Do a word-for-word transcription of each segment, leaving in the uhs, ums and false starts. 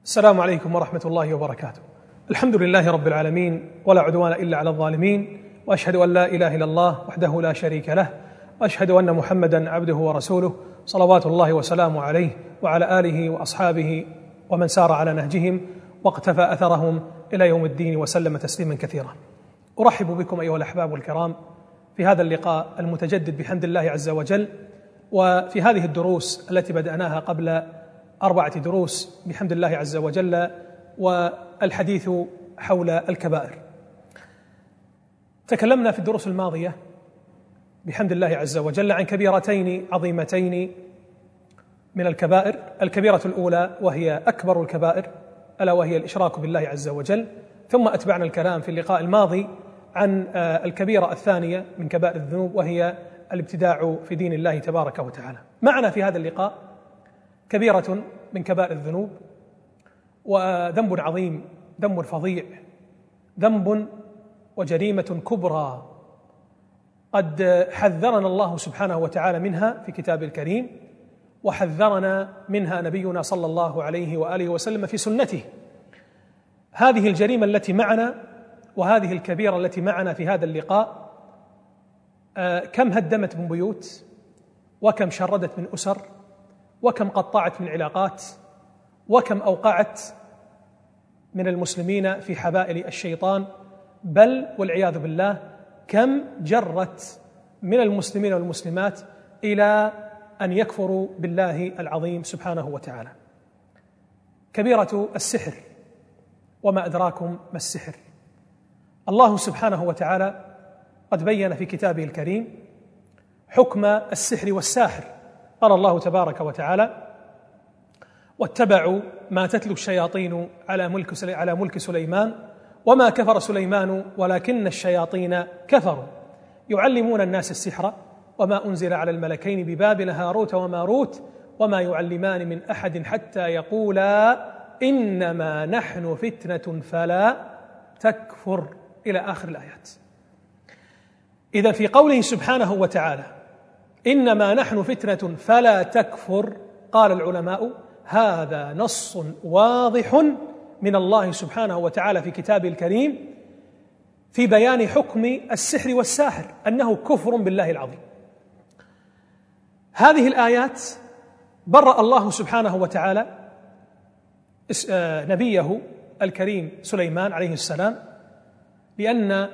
السلام عليكم ورحمة الله وبركاته. الحمد لله رب العالمين، ولا عدوان إلا على الظالمين، وأشهد أن لا إله إلا الله وحده لا شريك له، وأشهد أن محمدا عبده ورسوله صلوات الله وسلامه عليه وعلى آله وأصحابه ومن سار على نهجهم واقتفى أثرهم إلى يوم الدين وسلم تسليما كثيرا. أرحب بكم أيها الأحباب الكرام في هذا اللقاء المتجدد بحمد الله عز وجل، وفي هذه الدروس التي بدأناها قبل أربعة دروس بحمد الله عز وجل، والحديث حول الكبائر. تكلمنا في الدروس الماضية بحمد الله عز وجل عن كبيرتين عظيمتين من الكبائر. الكبيرة الأولى وهي أكبر الكبائر، ألا وهي الإشراك بالله عز وجل، ثم أتبعنا الكلام في اللقاء الماضي عن الكبيرة الثانية من كبائر الذنوب، وهي الابتداع في دين الله تبارك وتعالى. معنا في هذا اللقاء كبيرة من كبائر الذنوب، وذنب عظيم، ذنب فظيع، ذنب وجريمة كبرى قد حذرنا الله سبحانه وتعالى منها في كتابه الكريم، وحذرنا منها نبينا صلى الله عليه وآله وسلم في سنته. هذه الجريمة التي معنا وهذه الكبيرة التي معنا في هذا اللقاء كم هدمت من بيوت، وكم شردت من أسر، وكم قطعت من علاقات، وكم أوقعت من المسلمين في حبائل الشيطان، بل والعياذ بالله كم جرت من المسلمين والمسلمات إلى أن يكفروا بالله العظيم سبحانه وتعالى. كبيرة السحر، وما أدراكم ما السحر. الله سبحانه وتعالى قد بين في كتابه الكريم حكم السحر والساحر. قال الله تبارك وتعالى: واتبعوا ما تتلو الشياطين على ملك على ملك سليمان وما كفر سليمان ولكن الشياطين كفروا يعلمون الناس السحر وما أنزل على الملكين ببابل هاروت وماروت وما يعلمان من أحد حتى يقولا إنما نحن فتنة فلا تكفر، إلى آخر الآيات. إذا في قوله سبحانه وتعالى إنما نحن فتنة فلا تكفر، قال العلماء هذا نص واضح من الله سبحانه وتعالى في كتابه الكريم في بيان حكم السحر والساحر، أنه كفر بالله العظيم. هذه الآيات برأ الله سبحانه وتعالى نبيه الكريم سليمان عليه السلام، لأن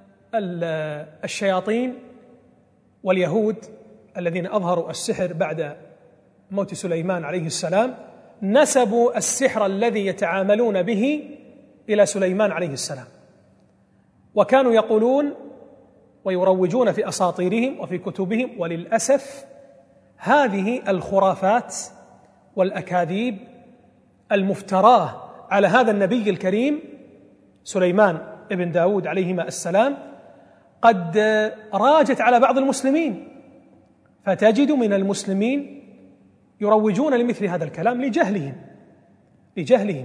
الشياطين واليهود الذين أظهروا السحر بعد موت سليمان عليه السلام نسبوا السحر الذي يتعاملون به إلى سليمان عليه السلام، وكانوا يقولون ويروجون في أساطيرهم وفي كتبهم، وللأسف هذه الخرافات والأكاذيب المفتراه على هذا النبي الكريم سليمان ابن داود عليهما السلام قد راجت على بعض المسلمين، فتجد من المسلمين يروجون لمثل هذا الكلام لجهلهم لجهلهم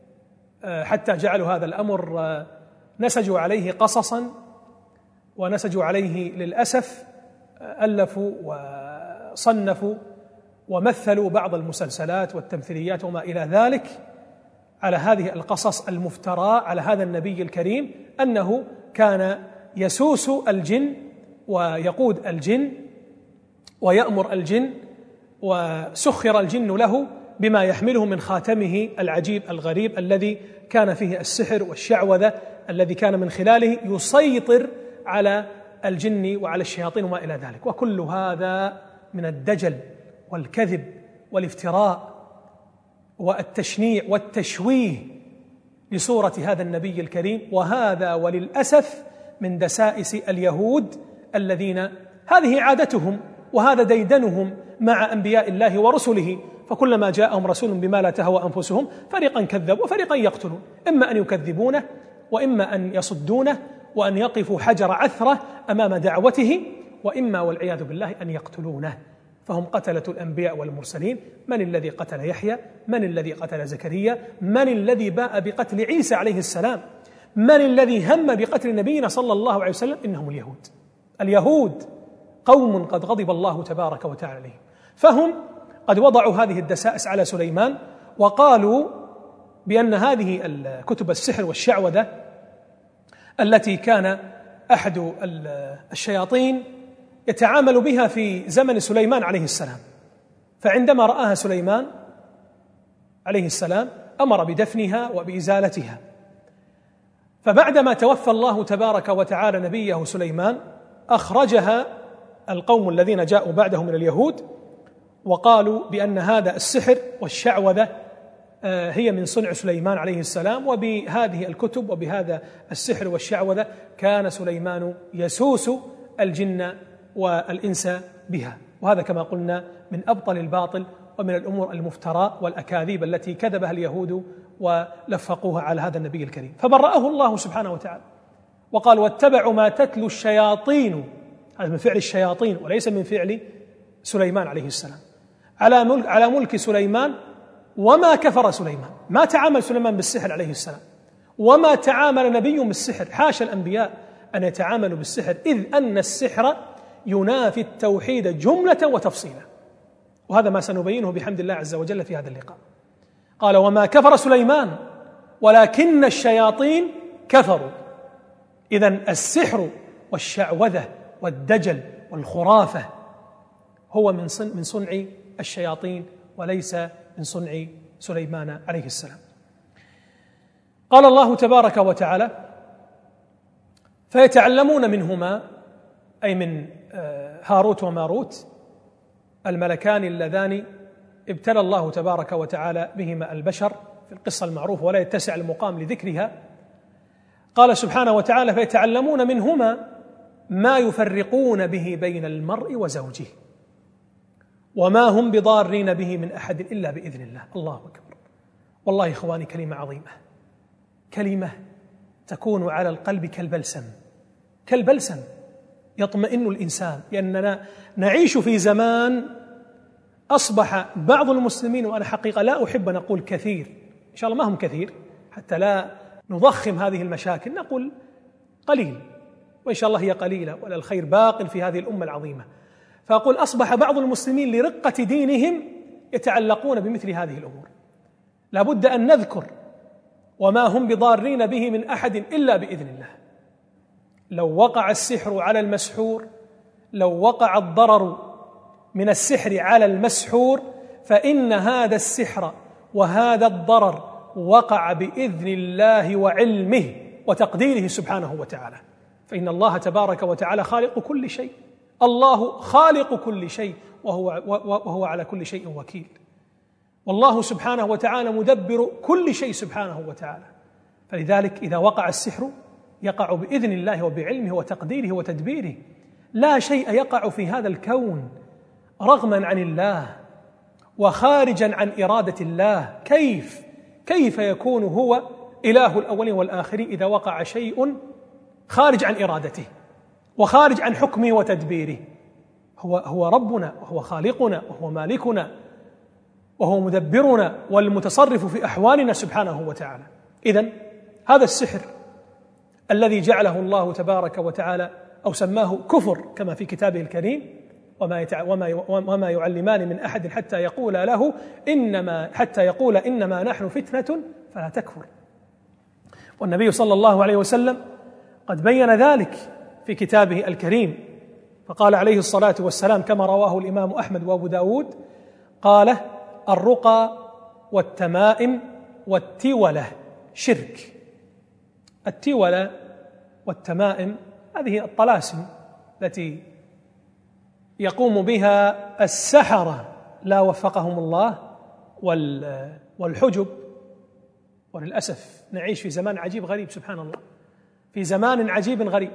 حتى جعلوا هذا الأمر نسجوا عليه قصصا، ونسجوا عليه للأسف ألفوا وصنفوا ومثلوا بعض المسلسلات والتمثيليات وما إلى ذلك على هذه القصص المفتراة على هذا النبي الكريم، أنه كان يسوس الجن ويقود الجن ويأمر الجن، وسخر الجن له بما يحمله من خاتمه العجيب الغريب الذي كان فيه السحر والشعوذة، الذي كان من خلاله يسيطر على الجن وعلى الشياطين وما إلى ذلك. وكل هذا من الدجل والكذب والافتراء والتشنيع والتشويه لصورة هذا النبي الكريم، وهذا وللأسف من دسائس اليهود الذين هذه عادتهم وهذا ديدنهم مع أنبياء الله ورسله، فكلما جاءهم رسول بما لا تهوى أنفسهم فريقا كذبوا وفريقا يقتلون، إما أن يكذبونه وإما أن يصدونه وأن يقفوا حجر عثرة أمام دعوته، وإما والعياذ بالله أن يقتلونه. فهم قتلة الأنبياء والمرسلين. من الذي قتل يحيى؟ من الذي قتل زكريا؟ من الذي باء بقتل عيسى عليه السلام؟ من الذي هم بقتل نبينا صلى الله عليه وسلم؟ إنهم اليهود. اليهود قوم قد غضب الله تبارك وتعالى عليهم، فهم قد وضعوا هذه الدسائس على سليمان، وقالوا بأن هذه الكتب السحر والشعوذة التي كان أحد الشياطين يتعامل بها في زمن سليمان عليه السلام، فعندما رآها سليمان عليه السلام أمر بدفنها وبإزالتها. فبعدما توفى الله تبارك وتعالى نبيه سليمان أخرجها القوم الذين جاءوا بعده من اليهود وقالوا بأن هذا السحر والشعوذة هي من صنع سليمان عليه السلام، وبهذه الكتب وبهذا السحر والشعوذة كان سليمان يسوس الجن والإنس بها. وهذا كما قلنا من أبطل الباطل ومن الأمور المفتراء والأكاذيب التي كذبها اليهود ولفقوها على هذا النبي الكريم، فبرأه الله سبحانه وتعالى وقال واتبعوا ما تتلو الشياطين، هذا من فعل الشياطين وليس من فعل سليمان عليه السلام، على ملك, على ملك سليمان. وما كفر سليمان، ما تعامل سليمان بالسحر عليه السلام، وما تعامل نبي بالسحر، حاشا الأنبياء أن يتعاملوا بالسحر، إذ أن السحر ينافي التوحيد جملة وتفصيلا، وهذا ما سنبينه بحمد الله عز وجل في هذا اللقاء. قال وما كفر سليمان ولكن الشياطين كفروا. إذن السحر والشعوذة والدجل والخرافة هو من صنع, من صنع الشياطين وليس من صنع سليمان عليه السلام. قال الله تبارك وتعالى فيتعلمون منهما، أي من هاروت وماروت الملكان اللذان ابتلى الله تبارك وتعالى بهما البشر في القصة المعروفة ولا يتسع المقام لذكرها. قال سبحانه وتعالى فيتعلمون منهما ما يفرقون به بين المرء وزوجه وما هم بضارين به من أحد إلا بإذن الله. الله أكبر. والله إخواني كلمة عظيمة، كلمة تكون على القلب كالبلسم، كالبلسم يطمئن الإنسان، لأننا نعيش في زمان أصبح بعض المسلمين، وأنا حقيقة لا أحب أن أقول كثير، إن شاء الله ما هم كثير حتى لا نضخم هذه المشاكل، نقول قليل، وإن شاء الله هي قليلة ولا الخير باق في هذه الأمة العظيمة. فأقول أصبح بعض المسلمين لرقة دينهم يتعلقون بمثل هذه الأمور. لابد أن نذكر وما هم بضارين به من أحد إلا بإذن الله. لو وقع السحر على المسحور، لو وقع الضرر من السحر على المسحور، فإن هذا السحر وهذا الضرر وقع بإذن الله وعلمه وتقديره سبحانه وتعالى، فإن الله تبارك وتعالى خالق كل شيء، الله خالق كل شيء وهو, وهو على كل شيء وكيل، والله سبحانه وتعالى مدبر كل شيء سبحانه وتعالى. فلذلك إذا وقع السحر يقع بإذن الله وبعلمه وتقديره وتدبيره، لا شيء يقع في هذا الكون رغما عن الله وخارجا عن إرادة الله. كيف كيف يكون هو إله الأولين والآخرين إذا وقع شيء خارج عن إرادته وخارج عن حكمه وتدبيره؟ هو هو ربنا وهو خالقنا وهو مالكنا وهو مدبرنا والمتصرف في أحوالنا سبحانه وتعالى. إذن هذا السحر الذي جعله الله تبارك وتعالى أو سماه كفر كما في كتابه الكريم، وما يتع... وما وما يعلمان من أحد حتى يقول له إنما حتى يقول إنما نحن فتنة فلا تكفر. والنبي صلى الله عليه وسلم قد بين ذلك في كتابه الكريم، فقال عليه الصلاة والسلام كما رواه الإمام أحمد وأبو داود، قال الرقى والتمائم والتولة شرك. التولة والتمائم هذه الطلاسم التي يقوم بها السحرة لا وفقهم الله والحجب. وللأسف نعيش في زمان عجيب غريب، سبحان الله، في زمان عجيب غريب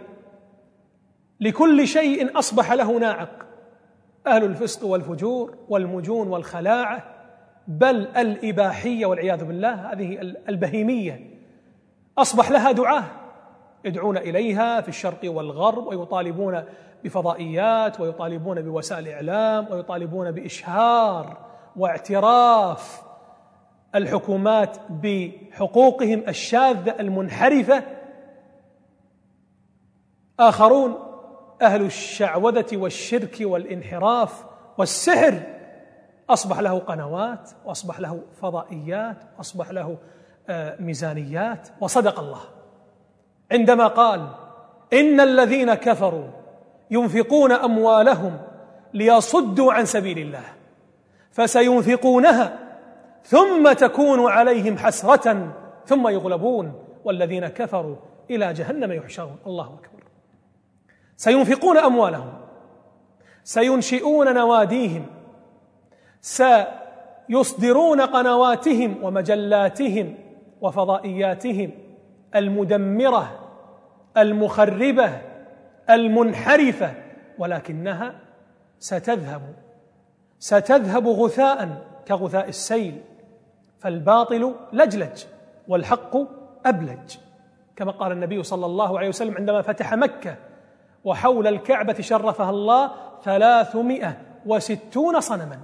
لكل شيء أصبح له ناعق، أهل الفسق والفجور والمجون والخلاعة، بل الإباحية والعياذ بالله، هذه البهيمية أصبح لها دعاة يدعون إليها في الشرق والغرب، ويطالبون بفضائيات ويطالبون بوسائل إعلام ويطالبون بإشهار واعتراف الحكومات بحقوقهم الشاذة المنحرفة. آخرون أهل الشعوذة والشرك والانحراف والسحر أصبح له قنوات وأصبح له فضائيات وأصبح له ميزانيات. وصدق الله عندما قال: إن الذين كفروا ينفقون أموالهم ليصدوا عن سبيل الله فسينفقونها ثم تكون عليهم حسرة ثم يغلبون والذين كفروا إلى جهنم يحشرون. الله أكبر. سينفقون أموالهم، سينشئون نواديهم، سيصدرون قنواتهم ومجلاتهم وفضائياتهم المدمرة المخربة المنحرفة، ولكنها ستذهب ستذهب غثاء كغثاء السيل، فالباطل لجلج والحق أبلج، كما قال النبي صلى الله عليه وسلم عندما فتح مكة وحول الكعبة شرفها الله ثلاثمائة وستون صنما،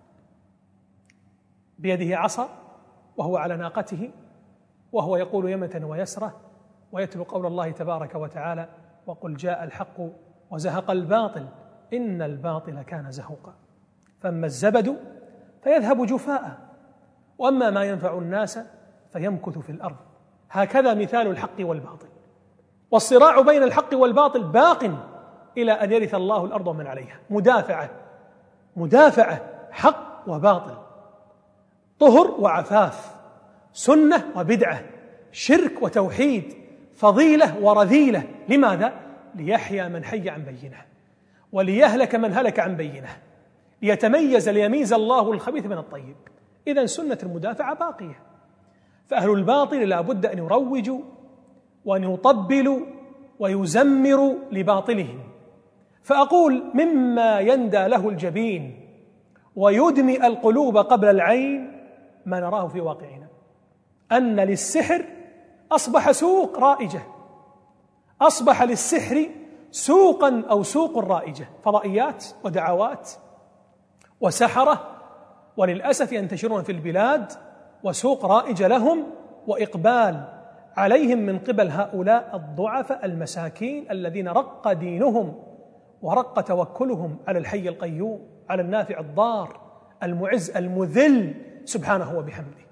بيده عصا وهو على ناقته وهو يقول يمة ويسرة ويتلو قول الله تبارك وتعالى: وقل جاء الحق وزهق الباطل إن الباطل كان زهوقا. فأما الزبد فيذهب جفاء وأما ما ينفع الناس فيمكث في الأرض. هكذا مثال الحق والباطل، والصراع بين الحق والباطل باق إلى أن يرث الله الأرض ومن عليها. مدافعة مدافعة حق وباطل، طهر وعفاف، سنة وبدعة، شرك وتوحيد، فضيلة ورذيلة. لماذا؟ ليحيى من حي عن بينه وليهلك من هلك عن بينه، ليتميز ليميز الله الخبيث من الطيب. إذن سنة المدافعة باقية، فأهل الباطل لا بد أن يروجوا وأن يطبلوا ويزمروا لباطلهم. فأقول: مما يندى له الجبين ويدمي القلوب قبل العين ما نراه في واقعنا، أن للسحر أصبح سوق رائجة، أصبح للسحر سوقا أو سوق رائجة، فضائيات ودعوات وسحرة، وللأسف ينتشرون في البلاد، وسوق رائجة لهم وإقبال عليهم من قبل هؤلاء الضعفاء المساكين الذين رق دينهم ورق توكلهم على الحي القيوم، على النافع الضار المعز المذل سبحانه وبحمده.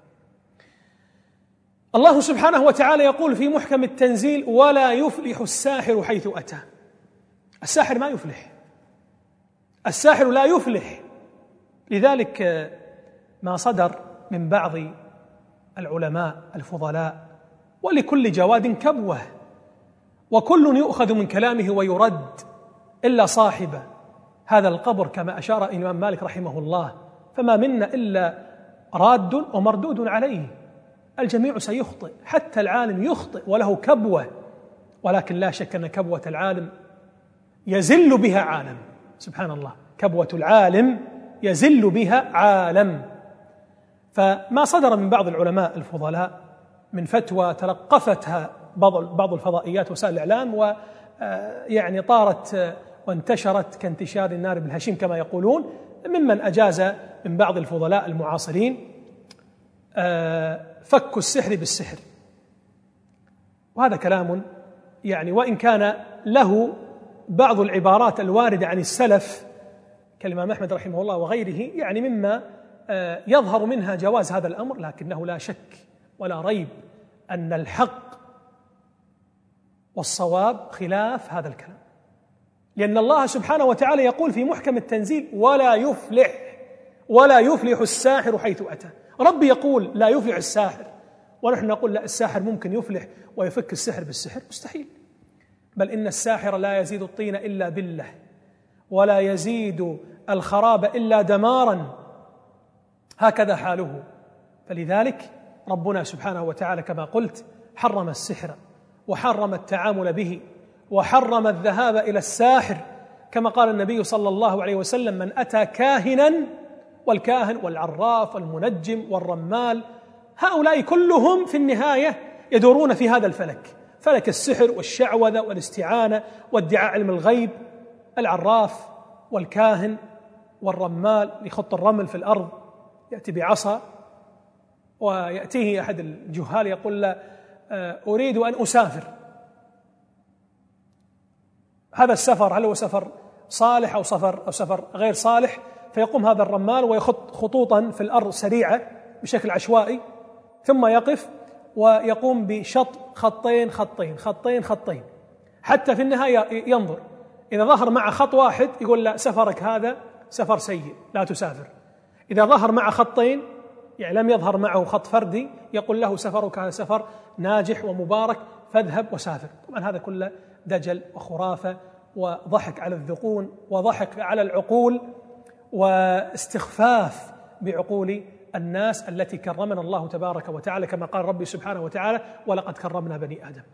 الله سبحانه وتعالى يقول في محكم التنزيل: ولا يفلح الساحر حيث أتى. الساحر ما يفلح، الساحر لا يفلح. لذلك ما صدر من بعض العلماء الفضلاء: ولكل جواد كبوة وكل يؤخذ من كلامه ويرد إلا صاحب هذا القبر، كما أشار الإمام مالك رحمه الله: فما منا إلا راد ومردود عليه. الجميع سيخطئ، حتى العالم يخطئ وله كبوة، ولكن لا شك أن كبوة العالم يزل بها عالم. سبحان الله، كبوة العالم يزل بها عالم. فما صدر من بعض العلماء الفضلاء من فتوى تلقفتها بعض الفضائيات وسائل الإعلام ويعني طارت وانتشرت كانتشار النار بالهشيم كما يقولون، ممن أجاز من بعض الفضلاء المعاصرين فك السحر بالسحر. وهذا كلام يعني وإن كان له بعض العبارات الواردة عن السلف كالإمام أحمد رحمه الله وغيره يعني مما يظهر منها جواز هذا الأمر، لكنه لا شك ولا ريب أن الحق والصواب خلاف هذا الكلام، لأن الله سبحانه وتعالى يقول في محكم التنزيل: ولا يفلح ولا يفلح الساحر حيث أتى. ربي يقول لا يفلح الساحر، ونحن نقول لا، الساحر ممكن يفلح ويفك السحر بالسحر؟ مستحيل. بل إن الساحر لا يزيد الطين إلا بالله، ولا يزيد الخراب إلا دمارا، هكذا حاله. فلذلك ربنا سبحانه وتعالى كما قلت حرم السحر وحرم التعامل به وحرم الذهاب إلى الساحر، كما قال النبي صلى الله عليه وسلم: من أتى كاهنا، والكاهن والعراف والمنجم والرمال هؤلاء كلهم في النهاية يدورون في هذا الفلك، فلك السحر والشعوذة والاستعانة وادعاء علم الغيب. العراف والكاهن والرمال يخط الرمل في الأرض، يأتي بعصا ويأتيه أحد الجهال يقول له: أريد أن أسافر. هذا السفر هل هو سفر صالح أو سفر أو سفر غير صالح؟ فيقوم هذا الرمال ويخط خطوطا في الأرض سريعة بشكل عشوائي، ثم يقف ويقوم بشط خطين خطين خطين خطين، حتى في النهاية ينظر، إذا ظهر مع خط واحد يقول لا، سفرك هذا سفر سيء لا تسافر. إذا ظهر مع خطين، يعني لم يظهر معه خط فردي، يقول له سفرك هذا سفر ناجح ومبارك فاذهب وسافر. طبعا هذا كله دجل وخرافة وضحك على الذقون وضحك على العقول واستخفاف بعقول الناس التي كرمنا الله تبارك وتعالى، كما قال ربي سبحانه وتعالى: ولقد كرمنا بني آدم.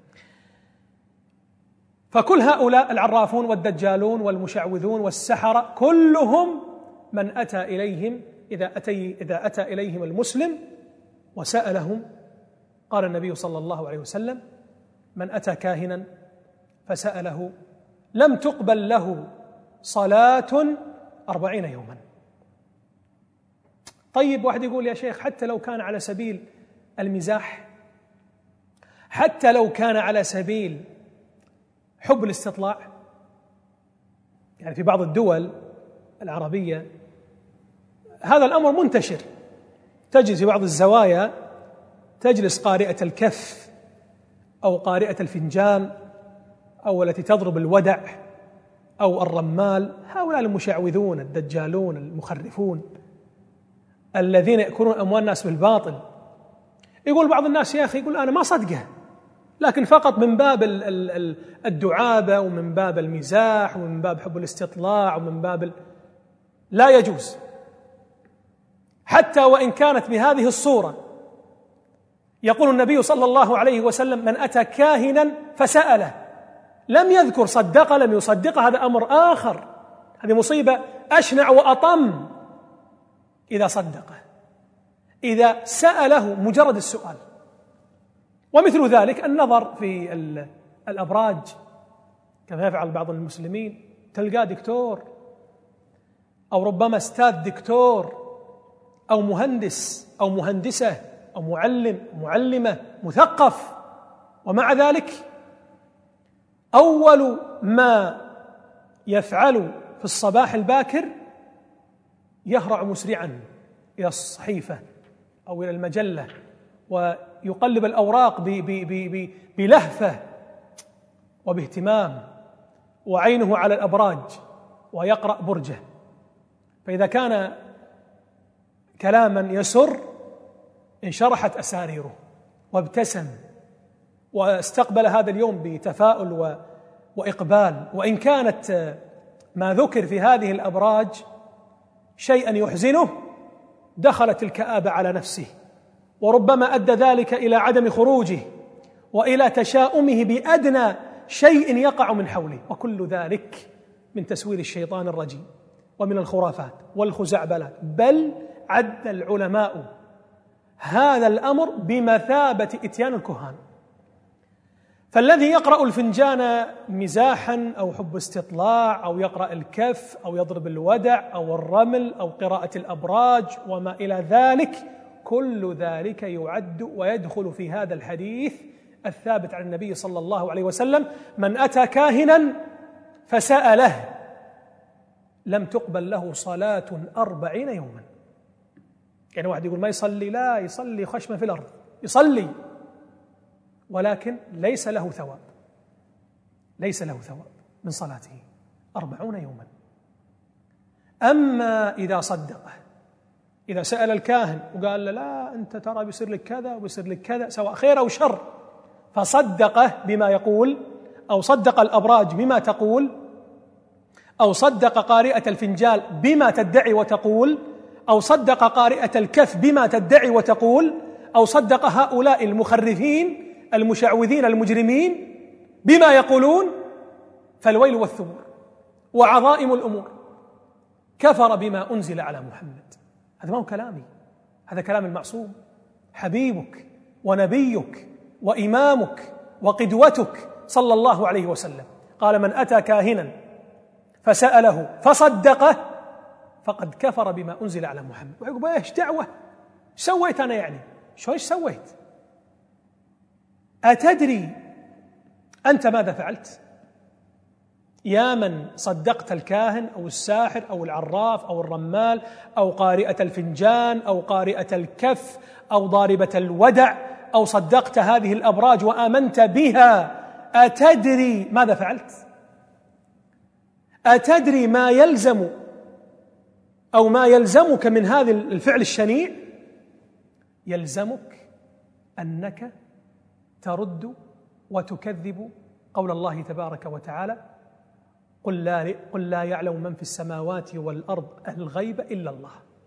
فكل هؤلاء العرافون والدجالون والمشعوذون والسحرة كلهم من أتى إليهم إذا أتي إذا أتى إليهم المسلم وسألهم، قال النبي صلى الله عليه وسلم: من أتى كاهنا فسأله لم تقبل له صلاة أربعين يوما. طيب، واحد يقول يا شيخ حتى لو كان على سبيل المزاح، حتى لو كان على سبيل حب الاستطلاع، يعني في بعض الدول العربية هذا الأمر منتشر، تجد في بعض الزوايا تجلس قارئة الكف أو قارئة الفنجان أو التي تضرب الودع أو الرمال، هؤلاء المشعوذون الدجالون المخرفون الذين يأكلون أموال الناس بالباطل. يقول بعض الناس يا أخي، يقول أنا ما صدقه، لكن فقط من باب الدعابة ومن باب المزاح ومن باب حب الاستطلاع ومن باب ال... لا يجوز، حتى وإن كانت بهذه الصورة. يقول النبي صلى الله عليه وسلم: من أتى كاهنا فسأله، لم يذكر صدق لم يصدق، هذا أمر آخر، هذه مصيبة أشنع وأطم. إذا صدقه، إذا سأله مجرد السؤال. ومثل ذلك النظر في الأبراج كما يفعل بعض المسلمين، تلقى دكتور أو ربما أستاذ دكتور أو مهندس أو مهندسة أو معلم معلمة مثقف، ومع ذلك أول ما يفعل في الصباح الباكر يهرع مسرعا إلى الصحيفة أو إلى المجلة ويقلب الأوراق بلهفة وباهتمام، وعينه على الأبراج ويقرأ برجه. فإذا كان كلاما يسر انشرحت أساريره وابتسم واستقبل هذا اليوم بتفاؤل وإقبال. وإن كانت ما ذكر في هذه الأبراج شيئا يحزنه، دخلت الكآبة على نفسه، وربما أدى ذلك إلى عدم خروجه وإلى تشاؤمه بأدنى شيء يقع من حوله، وكل ذلك من تسويل الشيطان الرجيم ومن الخرافات والخزعبلات. بل عد العلماء هذا الأمر بمثابة إتيان الكهان. فالذي يقرأ الفنجان مزاحا أو حب استطلاع أو يقرأ الكف أو يضرب الودع أو الرمل أو قراءة الأبراج وما إلى ذلك، كل ذلك يعد ويدخل في هذا الحديث الثابت عن النبي صلى الله عليه وسلم: من أتى كاهنا فسأله لم تقبل له صلاة أربعين يوما. يعني واحد يقول ما يصلي، لا يصلي خشمة في الأرض، يصلي ولكن ليس له ثواب، ليس له ثواب من صلاته أربعون يوما. أما إذا صدقه، إذا سأل الكاهن وقال له لا أنت ترى بيصير لك كذا وبيصير لك كذا سواء خير أو شر، فصدقه بما يقول، أو صدق الأبراج بما تقول، أو صدق قارئة الفنجال بما تدعي وتقول، أو صدق قارئة الكف بما تدعي وتقول، أو صدق هؤلاء المخرفين المشعوذين المجرمين بما يقولون، فالويل والثبور وعظائم الأمور. كفر بما أنزل على محمد. هذا ما هو كلامي، هذا كلام المعصوم حبيبك ونبيك وإمامك وقدوتك صلى الله عليه وسلم. قال: من أتى كاهنا فسأله فصدقه فقد كفر بما أنزل على محمد. ويقول إيش دعوة؟ سويت أنا يعني؟ شو إيش سويت؟ أتدري أنت ماذا فعلت؟ يا من صدقت الكاهن أو الساحر أو العراف أو الرمال أو قارئة الفنجان أو قارئة الكف أو ضاربة الودع أو صدقت هذه الأبراج وآمنت بها، أتدري ماذا فعلت؟ أتدري ما يلزم أو ما يلزمك من هذا الفعل الشنيع؟ يلزمك أنك ترد وتكذب قول الله تبارك وتعالى: قل لا, قل لا يعلم من في السماوات والأرض الغيب إلا الله.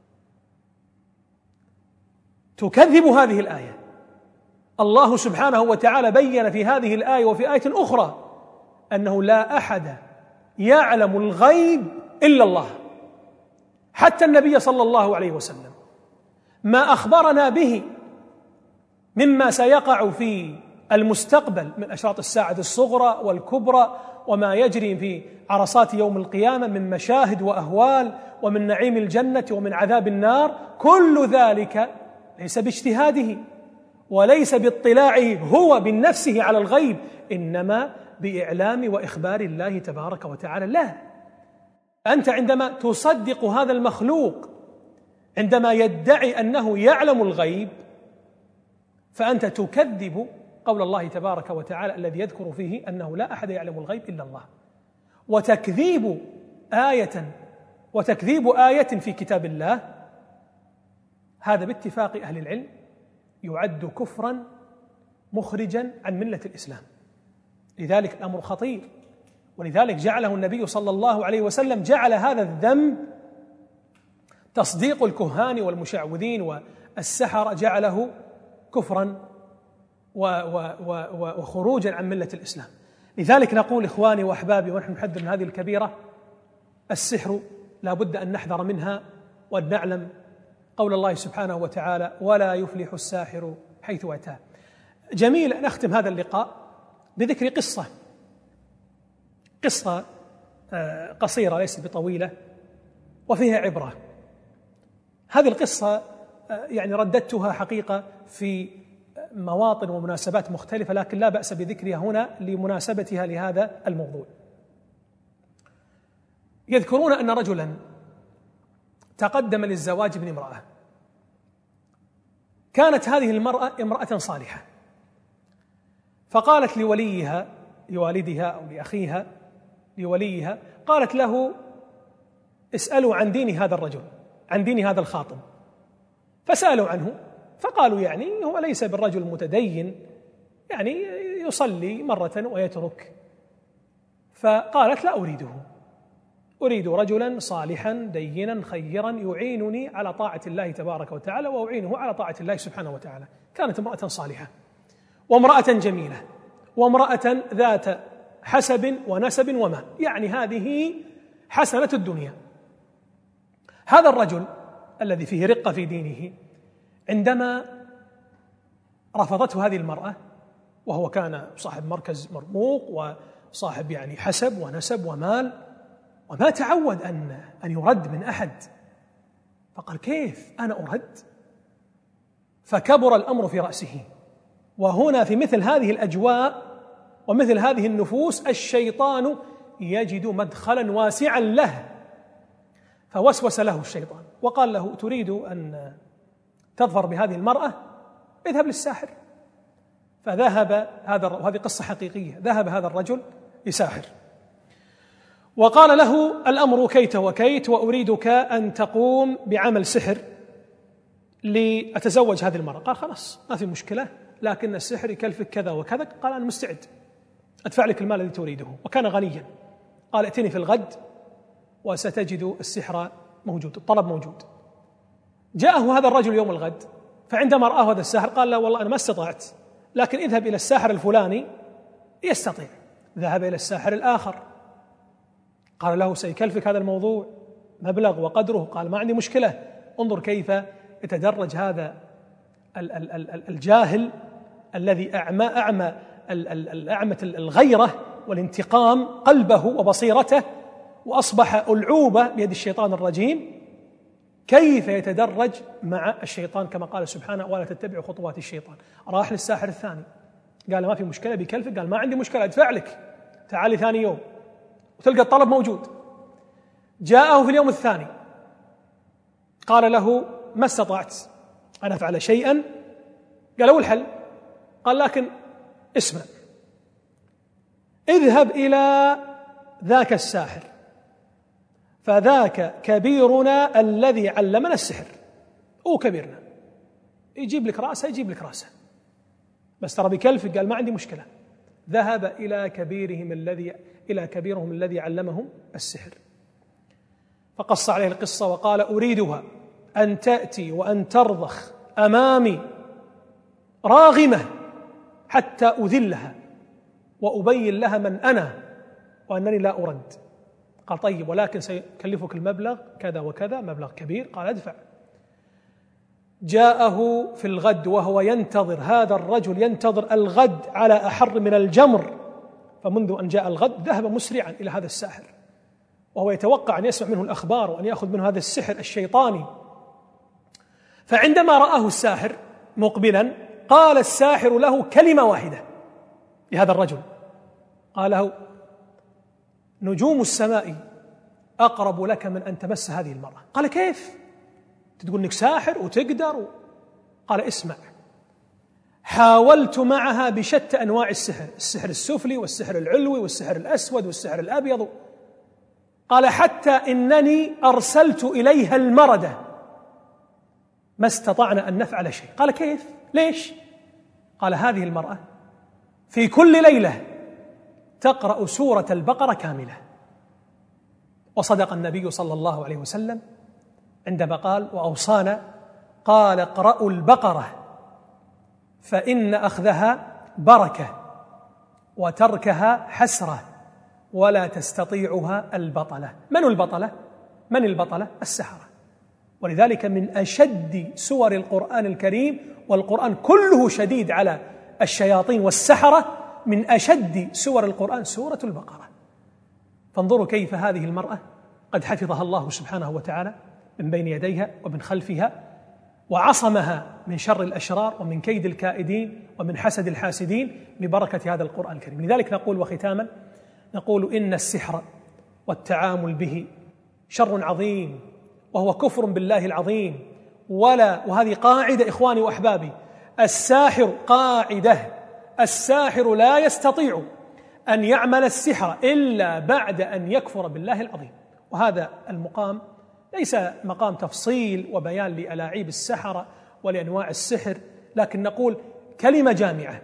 تكذب هذه الآية. الله سبحانه وتعالى بين في هذه الآية وفي آية أخرى أنه لا أحد يعلم الغيب إلا الله. حتى النبي صلى الله عليه وسلم ما أخبرنا به مما سيقع في المستقبل من أشراط الساعة الصغرى والكبرى وما يجري في عرصات يوم القيامة من مشاهد وأهوال ومن نعيم الجنة ومن عذاب النار، كل ذلك ليس باجتهاده وليس باطلاعه هو بنفسه على الغيب، إنما بإعلام وإخبار الله تبارك وتعالى. لا، أنت عندما تصدق هذا المخلوق عندما يدعي أنه يعلم الغيب فأنت تكذب قول الله تبارك وتعالى الذي يذكر فيه أنه لا أحد يعلم الغيب إلا الله. وتكذيب آية وتكذيب آية في كتاب الله هذا باتفاق أهل العلم يعد كفرا مخرجا عن ملة الإسلام. لذلك الأمر خطير، ولذلك جعله النبي صلى الله عليه وسلم جعل هذا الذنب تصديق الكهان والمشعوذين والسحرة جعله كفرا وخروجا عن ملة الإسلام. لذلك نقول إخواني وأحبابي ونحن نحذر من هذه الكبيرة، السحر لا بد أن نحذر منها وأن نعلم قول الله سبحانه وتعالى: ولا يفلح الساحر حيث أتى. جميل أن أختم هذا اللقاء بذكر قصة قصة قصيرة ليست بطويلة وفيها عبرة. هذه القصة يعني رددتها حقيقة في مواطن ومناسبات مختلفة، لكن لا بأس بذكرها هنا لمناسبتها لهذا الموضوع. يذكرون أن رجلا تقدم للزواج من امرأة، كانت هذه المرأة امرأة صالحة، فقالت لوليها لوالدها أو لأخيها لوليها، قالت له: اسألوا عن دين هذا الرجل، عن دين هذا الخاطب. فسألوا عنه فقالوا يعني هو ليس بالرجل المتدين، يعني يصلي مرة ويترك. فقالت: لا أريده، أريد رجلا صالحا دينا خيرا يعينني على طاعة الله تبارك وتعالى وأعينه على طاعة الله سبحانه وتعالى. كانت امرأة صالحة وامرأة جميلة وامرأة ذات حسب ونسب ومال، يعني هذه حسنة الدنيا. هذا الرجل الذي فيه رقة في دينه عندما رفضته هذه المرأة، وهو كان صاحب مركز مرموق وصاحب يعني حسب ونسب ومال وما تعود أن أن يرد من أحد، فقال: كيف أنا أرد؟ فكبر الأمر في رأسه. وهنا في مثل هذه الأجواء ومثل هذه النفوس الشيطان يجد مدخلا واسعا له، فوسوس له الشيطان وقال له: تريد أن تظفر بهذه المرأة؟ اذهب للساحر. فذهب هذا، وهذه قصة حقيقية، ذهب هذا الرجل لساحر وقال له: الأمر كيت وكيت، وأريدك أن تقوم بعمل سحر لأتزوج هذه المرأة. قال: خلاص ما في مشكلة، لكن السحر يكلفك كذا وكذا. قال: أنا مستعد أدفع لك المال الذي تريده، وكان غنيا. قال: ائتني في الغد وستجد السحر موجود، الطلب موجود. جاءه هذا الرجل يوم الغد، فعندما رآه هذا الساحر قال له: والله أنا ما استطعت، لكن اذهب إلى الساحر الفلاني يستطيع. ذهب إلى الساحر الآخر، قال له: سيكلفك هذا الموضوع مبلغ وقدره. قال: ما عندي مشكلة. انظر كيف يتدرج هذا الجاهل الذي أعمى أعمى الأعمة الغيرة والانتقام قلبه وبصيرته، وأصبح ألعوبة بيد الشيطان الرجيم، كيف يتدرج مع الشيطان كما قال سبحانه: ولا تتبعوا خطوات الشيطان. راح للساحر الثاني قال: ما في مشكلة بكلفك. قال: ما عندي مشكلة أدفع لك، تعالي ثاني يوم وتلقى الطلب موجود. جاءه في اليوم الثاني قال له: ما استطعت أن أفعل شيئا. قال: أول حل قال لكن اسمع، اذهب إلى ذاك الساحر فذاك كبيرنا الذي علمنا السحر، هو كبيرنا، يجيب لك رأسه يجيب لك رأسه، بس ترى بكلفك. قال ما عندي مشكلة. ذهب إلى كبيرهم الذي إلى كبيرهم الذي علمهم السحر، فقص عليه القصة وقال: أريدها أن تأتي وأن ترضخ أمامي راغمة حتى أذلها وأبين لها من أنا وأنني لا أرد. قال: طيب، ولكن سيكلفك المبلغ كذا وكذا، مبلغ كبير. قال: أدفع. جاءه في الغد وهو ينتظر، هذا الرجل ينتظر الغد على أحر من الجمر، فمنذ أن جاء الغد ذهب مسرعا إلى هذا الساحر وهو يتوقع أن يسمع منه الأخبار وأن يأخذ منه هذا السحر الشيطاني. فعندما رآه الساحر مقبلا قال الساحر له كلمة واحدة لهذا الرجل، قال له: نجوم السماء أقرب لك من أن تمس هذه المرأة. قال: كيف؟ تقول إنك ساحر وتقدر و... قال: اسمع، حاولت معها بشتى أنواع السحر، السحر السفلي والسحر العلوي والسحر الأسود والسحر الأبيض. قال: حتى إنني أرسلت إليها المردة ما استطعنا أن نفعل شيء. قال: كيف؟ ليش؟ قال: هذه المرأة في كل ليلة تقرأ سورة البقرة كاملة. وصدق النبي صلى الله عليه وسلم عندما قال وأوصانا، قال: اقرأوا البقرة فإن أخذها بركة وتركها حسرة ولا تستطيعها البطلة. من البطلة؟ من البطلة؟ السحرة. ولذلك من أشد سور القرآن الكريم، والقرآن كله شديد على الشياطين والسحرة، من أشد سور القرآن سورة البقرة. فانظروا كيف هذه المرأة قد حفظها الله سبحانه وتعالى من بين يديها ومن خلفها، وعصمها من شر الأشرار ومن كيد الكائدين ومن حسد الحاسدين ببركة هذا القرآن الكريم. لذلك نقول وختاما، نقول إن السحر والتعامل به شر عظيم وهو كفر بالله العظيم. ولا وهذه قاعدة إخواني وأحبابي، الساحر قاعدة، الساحر لا يستطيع أن يعمل السحر إلا بعد أن يكفر بالله العظيم. وهذا المقام ليس مقام تفصيل وبيان لألاعيب السحرة ولأنواع السحر، لكن نقول كلمة جامعة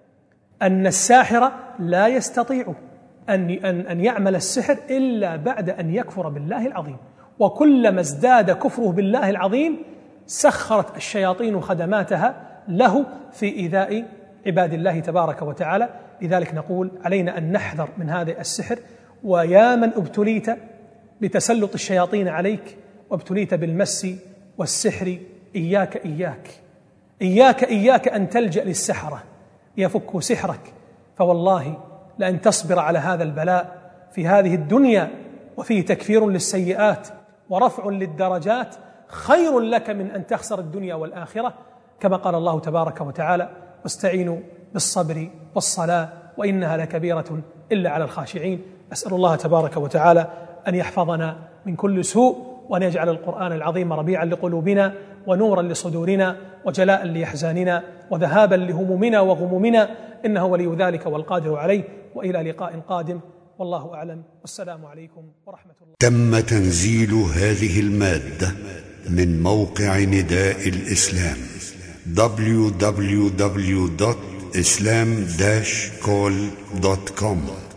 أن الساحر لا يستطيع أن أن يعمل السحر إلا بعد أن يكفر بالله العظيم. وكلما ازداد كفره بالله العظيم سخرت الشياطين خدماتها له في إيذاء عباد الله تبارك وتعالى. لذلك نقول علينا أن نحذر من هذا السحر. ويا من ابتليت بتسلط الشياطين عليك وابتليت بالمس والسحر، إياك إياك إياك إياك أن تلجأ للسحرة يفكوا سحرك، فوالله لأن تصبر على هذا البلاء في هذه الدنيا وفيه تكفير للسيئات ورفع للدرجات خير لك من أن تخسر الدنيا والآخرة، كما قال الله تبارك وتعالى: واستعينوا بالصبر والصلاة وإنها لكبيرة إلا على الخاشعين. أسأل الله تبارك وتعالى أن يحفظنا من كل سوء، وأن يجعل القرآن العظيم ربيعا لقلوبنا ونورا لصدورنا وجلاء لأحزاننا وذهابا لهمومنا وغمومنا، إنه ولي ذلك والقادر عليه. وإلى لقاء قادم، والله أعلم، والسلام عليكم ورحمة الله. تم تنزيل هذه المادة من موقع نداء الإسلام دبليو دبليو دبليو دوت إسلام داش كول دوت كوم.